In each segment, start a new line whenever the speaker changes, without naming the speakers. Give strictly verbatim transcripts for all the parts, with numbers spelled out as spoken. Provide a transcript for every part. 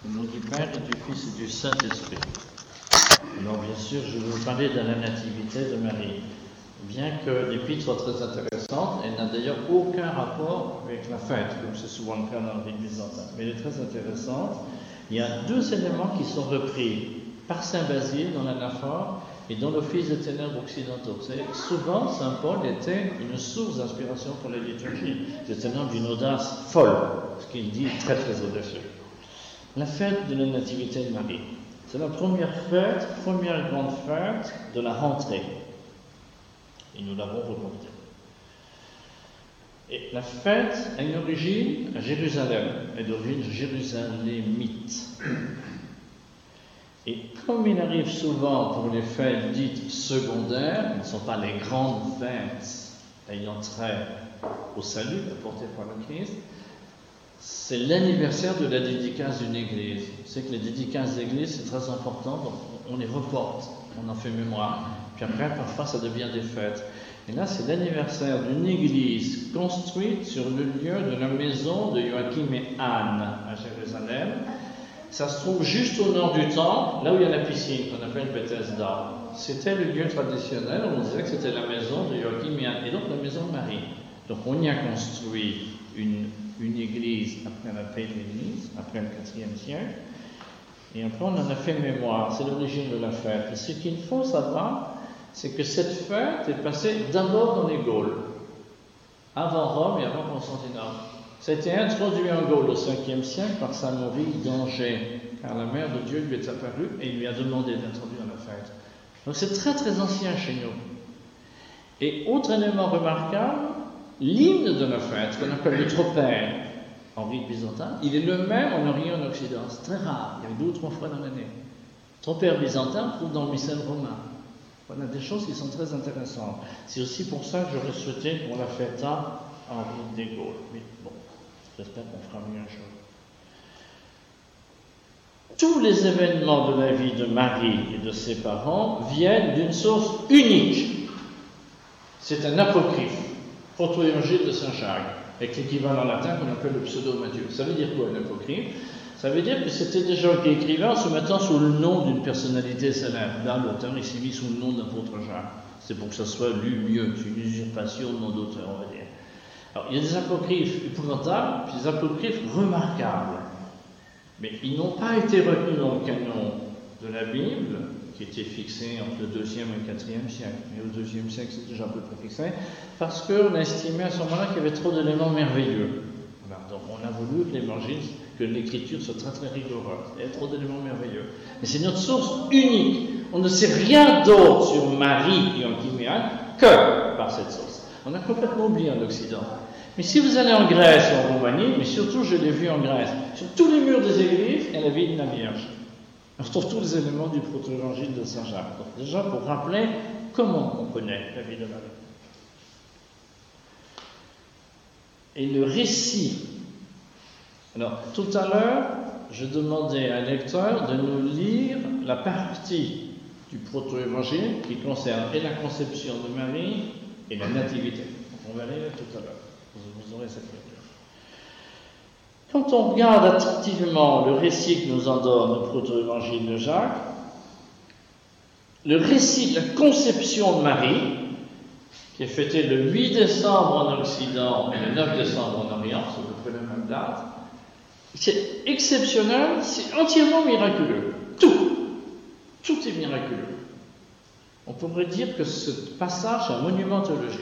Au nom du Père et du Fils et du Saint-Esprit. Alors bien sûr, je vais vous parler de la nativité de Marie. Bien que l'épître soit très intéressante, elle n'a d'ailleurs aucun rapport avec la fête, comme c'est souvent le cas dans le rite byzantin. Mais elle est très intéressante. Il y a deux éléments qui sont repris par Saint Basile dans l'anaphore et dans l'Office des ténèbres occidentaux. Vous savez, souvent, Saint Paul était une source d'inspiration pour la liturgie. C'est un homme d'une audace folle, ce qu'il dit très très audacieux. La fête de la Nativité de Marie. C'est la première fête, première grande fête de la rentrée. Et nous l'avons reportée. Et la fête a une origine à Jérusalem, et d'origine jérusalémite. Et comme il arrive souvent pour les fêtes dites secondaires, qui ne sont pas les grandes fêtes ayant trait au salut apporté par le Christ, c'est l'anniversaire de la dédicace d'une église. Vous savez que les dédicaces d'église, c'est très important, donc on les reporte, on en fait mémoire. Puis après, parfois, ça devient des fêtes. Et là, c'est l'anniversaire d'une église construite sur le lieu de la maison de Joachim et Anne à Jérusalem. Ça se trouve juste au nord du temple, là où il y a la piscine, qu'on appelle Bethesda. C'était le lieu traditionnel, on disait que c'était la maison de Joachim et Anne, et donc la maison de Marie. Donc on y a construit une, une église après la paix de l'église, après le quatrième siècle, et après on en a fait mémoire, c'est l'origine de la fête. Et ce qu'il faut savoir, c'est que cette fête est passée d'abord dans les Gaules, avant Rome et avant Constantinople. Ça a été introduit en Gaule au cinquième siècle par saint Maurice d'Angers, car la mère de Dieu lui est apparue et il lui a demandé d'introduire la fête. Donc c'est très très ancien chez nous. Et autre élément remarquable, l'hymne de la fête, qu'on appelle le tropère en rite byzantin, il est le même en Orient et en Occident. C'est très rare, il y a deux ou trois fois dans l'année. Le tropère byzantin, on trouve dans le missel romain. Voilà des choses qui sont très intéressantes. C'est aussi pour ça que j'aurais souhaité qu'on la fête en rite des Gaules. Mais bon, j'espère qu'on fera mieux un jour. Tous les événements de la vie de Marie et de ses parents viennent d'une source unique. C'est un apocryphe, proto-évangile de saint Jacques, avec l'équivalent latin qu'on appelle le pseudo-Matthieu. Ça veut dire quoi un apocryphe? Ça veut dire que c'était des gens qui écrivaient en se mettant sous le nom d'une personnalité célèbre. Là, l'auteur, il s'est mis sous le nom d'apôtre Jacques. C'est pour que ça soit lu mieux. C'est une usurpation de nom d'auteur, on va dire. Alors, il y a des apocryphes épouvantables, puis des apocryphes remarquables. Mais ils n'ont pas été retenus dans le canon de la Bible, qui était fixé entre le deuxième et le quatrième siècle. Mais au deuxième siècle, c'est déjà un peu plus fixé, parce qu'on a estimé à ce moment-là qu'il y avait trop d'éléments merveilleux. Voilà, donc on a voulu que l'évangile, que l'écriture soit très très rigoureuse. Il y a trop d'éléments merveilleux. Mais c'est notre source unique. On ne sait rien d'autre sur Marie et Antiméane que par cette source. On a complètement oublié en Occident. Mais si vous allez en Grèce ou en Roumanie, mais surtout je l'ai vu en Grèce, sur tous les murs des églises, il y a la vie de la Vierge. On retrouve tous les éléments du proto-évangile de saint Jacques. Donc déjà pour rappeler comment on connaît la vie de Marie. Et le récit. Alors tout à l'heure, je demandais à un lecteur de nous lire la partie du proto-évangile qui concerne et la conception de Marie et la nativité. On va lire tout à l'heure. Vous aurez cette lecture. Quand on regarde attentivement le récit que nous en donne le proto-évangile de Jacques, le récit de la conception de Marie, qui est fêté le huit décembre en Occident et le neuf décembre en Orient, c'est à peu près la même date, c'est exceptionnel, c'est entièrement miraculeux. Tout, tout est miraculeux. On pourrait dire que ce passage est un monument théologique.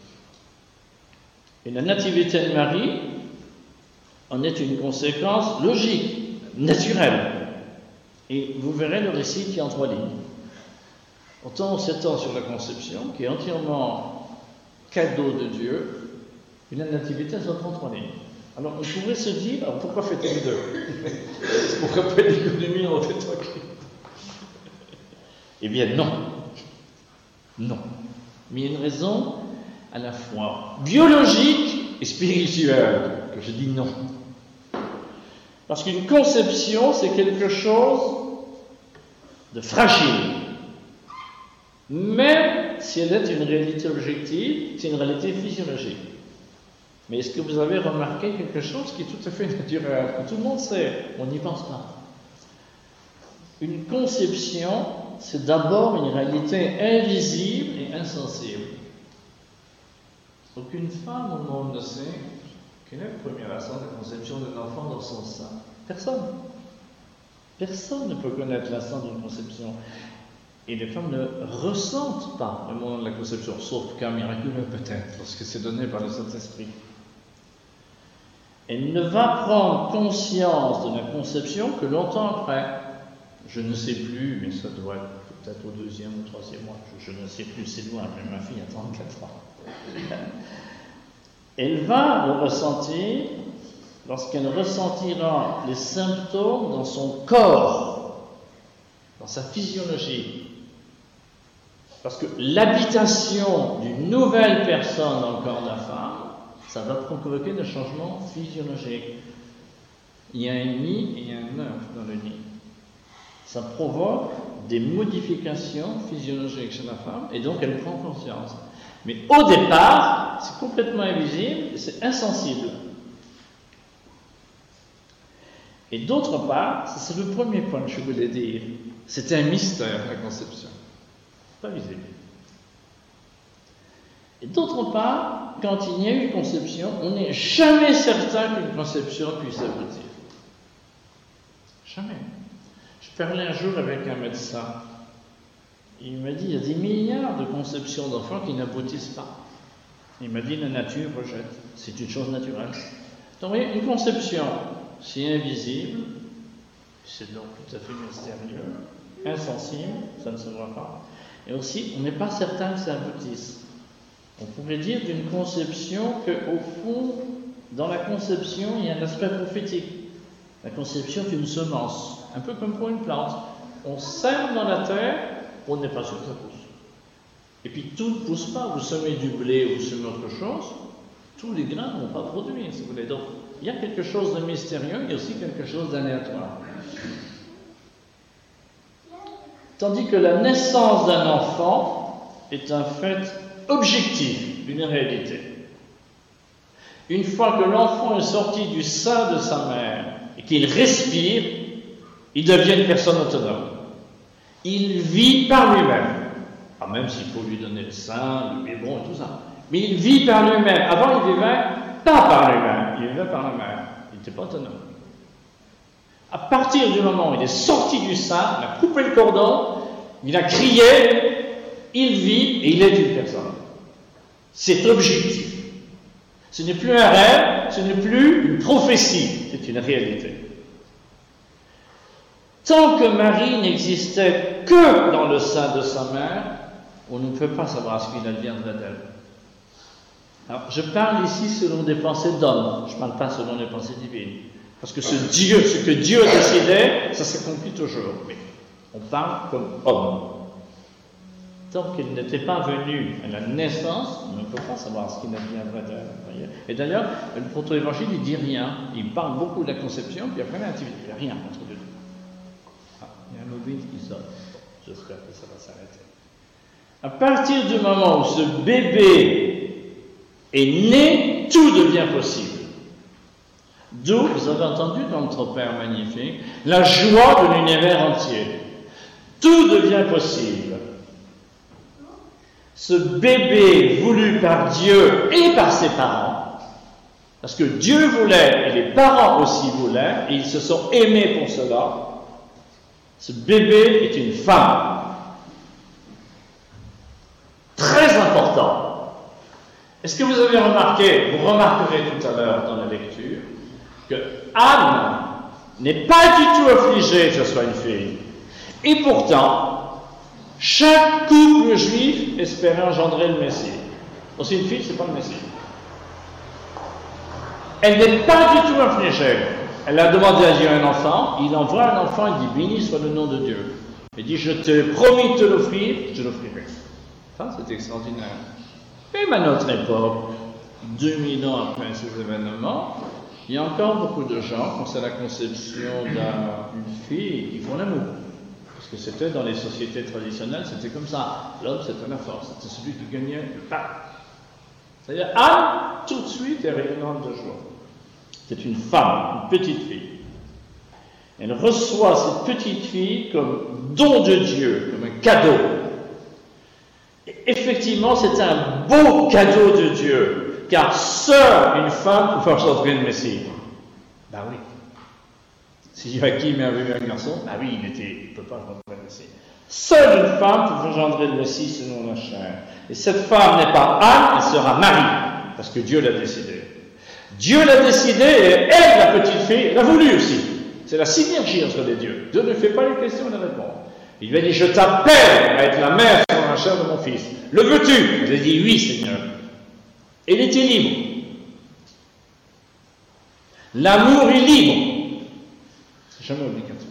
Et la nativité de Marie en est une conséquence logique, naturelle. Et vous verrez le récit qui est en trois lignes. Autant on s'étend sur la conception, qui est entièrement cadeau de Dieu, et la nativité elle s'en prend trois lignes. Alors on pourrait se dire, alors pourquoi fêter les deux? Pourquoi pas l'économie en fait trois clés? Eh bien non. Non. Mais il y a une raison à la fois biologique et spirituelle, que je dis non. Parce qu'une conception, c'est quelque chose de fragile. Même si elle est une réalité objective, c'est une réalité physiologique. Mais est-ce que vous avez remarqué quelque chose qui est tout à fait naturel, que tout le monde sait, on n'y pense pas? Une conception, c'est d'abord une réalité invisible et insensible. Aucune femme au monde ne sait quel est le premier instant de conception d'un enfant dans son sein. Personne. Personne ne peut connaître l'instant d'une conception. Et les femmes ne ressentent pas le moment de la conception, sauf cas miraculeux peut-être, parce que c'est donné par le Saint-Esprit. Elle ne va prendre conscience de la conception que longtemps après. Je ne sais plus, mais ça doit être peut-être au deuxième ou troisième mois. Je, je ne sais plus, c'est loin, mais ma fille a trente-quatre ans. Elle va le ressentir lorsqu'elle ressentira les symptômes dans son corps, dans sa physiologie. Parce que l'habitation d'une nouvelle personne dans le corps de la femme, ça va provoquer des changements physiologiques. Il y a un nid et un œuf dans le nid. Ça provoque des modifications physiologiques chez la femme, et donc elle prend conscience. Mais au départ, c'est complètement invisible, c'est insensible. Et d'autre part, c'est le premier point que je voulais dire, c'est un mystère, la conception. Pas visible. Et d'autre part, quand il y a eu conception, on n'est jamais certain qu'une conception puisse aboutir. Jamais. Je parlais un jour avec un médecin. Il m'a dit, il y a des milliards de conceptions d'enfants qui n'aboutissent pas. Il m'a dit, la nature rejette. C'est une chose naturelle. Donc, vous voyez, une conception, c'est invisible, c'est donc tout à fait mystérieux, insensible, ça ne se voit pas. Et aussi, on n'est pas certain que ça aboutisse. On pourrait dire d'une conception qu'au fond, dans la conception, il y a un aspect prophétique. La conception est une semence, un peu comme pour une plante. On sème dans la terre, on n'est pas sûr que ça pousse. Et puis tout ne pousse pas. Vous semez du blé ou vous semez autre chose, tous les grains ne vont pas produire, si vous voulez. Donc, il y a quelque chose de mystérieux, il y a aussi quelque chose d'aléatoire. Tandis que la naissance d'un enfant est un fait objectif, une réalité. Une fois que l'enfant est sorti du sein de sa mère et qu'il respire, il devient une personne autonome. Il vit par lui-même. Ah, même s'il faut lui donner le sein, le biberon et tout ça. Mais il vit par lui-même. Avant, il vivait pas par lui-même, il vivait par la mère. Il n'était pas autonome. À partir du moment où il est sorti du sein, il a coupé le cordon, il a crié, il vit et il est une personne. C'est objectif. Ce n'est plus un rêve, ce n'est plus une prophétie, c'est une réalité. Tant que Marie n'existait que dans le sein de sa mère, on ne peut pas savoir ce qu'il adviendrait d'elle. Alors, je parle ici selon des pensées d'hommes, je ne parle pas selon les pensées divines. Parce que ce Dieu, ce que Dieu a décidé, ça s'accomplit toujours. Mais on parle comme homme. Tant qu'il n'était pas venu à la naissance, on ne peut pas savoir ce qu'il adviendrait d'elle. Et d'ailleurs, le proto-évangile, il ne dit rien. Il parle beaucoup de la conception, puis après l'intimité. Il n'y a rien entre les deux. Ah, il y a un mobile qui sonne. J'espère que ça va s'arrêter. À partir du moment où ce bébé est né, tout devient possible. D'où, vous avez entendu dans notre Père magnifique, la joie de l'univers entier. Tout devient possible. Ce bébé voulu par Dieu et par ses parents, parce que Dieu voulait et les parents aussi voulaient, et ils se sont aimés pour cela, ce bébé est une femme. Très important. Est-ce que vous avez remarqué, vous remarquerez tout à l'heure dans la lecture, que Anne n'est pas du tout affligée que ce soit une fille. Et pourtant, chaque couple juif espérait engendrer le Messie. Aussi une fille, c'est pas le Messie. Elle n'est pas du tout affligée. Elle a demandé à Dieu un enfant, il envoie un enfant, il dit béni soit le nom de Dieu. Il dit je t'ai promis de te l'offrir, je l'offrirai. Ça, c'est extraordinaire. Même à notre époque, deux mille ans après ces événements, il y a encore beaucoup de gens, quand c'est la conception d'une fille, qui font l'amour. Parce que c'était dans les sociétés traditionnelles, c'était comme ça. L'homme, c'était la force, c'était celui qui gagnait le pas. C'est-à-dire, Anne, tout de suite, est rayonnante de joie. C'est une femme, une petite fille. Elle reçoit cette petite fille comme don de Dieu, comme un cadeau. Et effectivement, c'est un beau cadeau de Dieu, car seule une femme peut engendrer le Messie. Ben oui. Si Joachim avait eu un garçon, ben oui, il ne peut pas engendrer le Messie. Seule une femme peut engendrer le Messie selon la chair. Et cette femme n'est pas Anne, elle sera Marie, parce que Dieu l'a décidé. Dieu l'a décidé et elle, la petite fille, l'a voulu aussi. C'est la synergie entre les dieux. Dieu ne fait pas les questions et les réponses. Il lui a dit, je t'appelle à être la mère selon la chair de mon fils. Le veux-tu? Il a dit, oui, Seigneur. Et il était libre. L'amour est libre. C'est jamais obligatoire.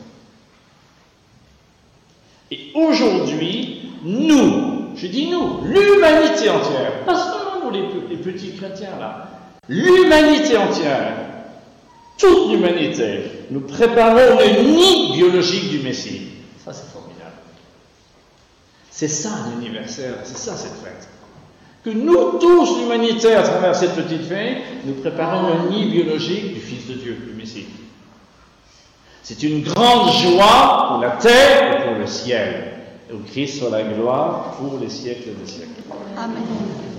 Et aujourd'hui, nous, je dis nous, l'humanité entière, pas seulement nous les, les petits chrétiens là, l'humanité entière, toute l'humanité, nous préparons le nid biologique du Messie. Ça, c'est formidable. C'est ça l'universel, c'est ça cette fête. Que nous tous, l'humanité, à travers cette petite fête, nous préparons le nid biologique du Fils de Dieu, du Messie. C'est une grande joie pour la terre et pour le ciel. Et au Christ soit la gloire pour les siècles des siècles.
Amen.